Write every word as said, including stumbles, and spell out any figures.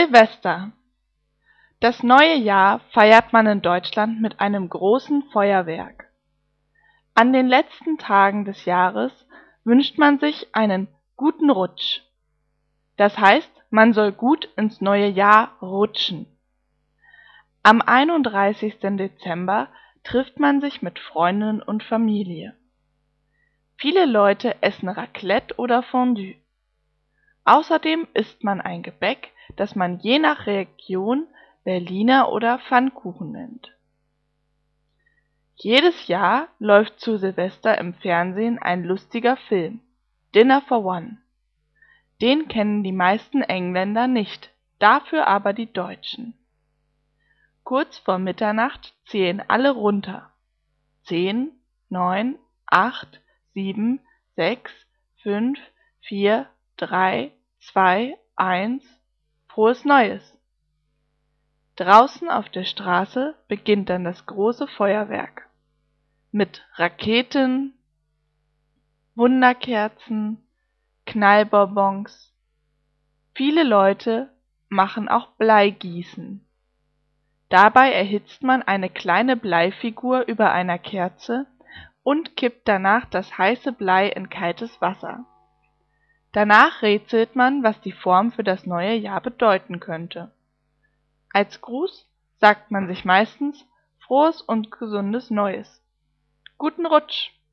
Silvester. Das neue Jahr feiert man in Deutschland mit einem großen Feuerwerk. An den letzten Tagen des Jahres wünscht man sich einen guten Rutsch. Das heißt, man soll gut ins neue Jahr rutschen. Am einunddreißigsten Dezember trifft man sich mit Freunden und Familie. Viele Leute essen Raclette oder Fondue. Außerdem isst man ein Gebäck, das man je nach Region Berliner oder Pfannkuchen nennt. Jedes Jahr läuft zu Silvester im Fernsehen ein lustiger Film, Dinner for One. Den kennen die meisten Engländer nicht, dafür aber die Deutschen. Kurz vor Mitternacht zählen alle runter. Zehn, neun, acht, sieben, sechs, fünf, vier, drei, zwei, eins. Frohes Neues! Draußen auf der Straße beginnt dann das große Feuerwerk. Mit Raketen, Wunderkerzen, Knallbonbons. Viele Leute machen auch Bleigießen. Dabei erhitzt man eine kleine Bleifigur über einer Kerze und kippt danach das heiße Blei in kaltes Wasser. Danach rätselt man, was die Form für das neue Jahr bedeuten könnte. Als Gruß sagt man sich meistens Frohes und gesundes Neues. Guten Rutsch!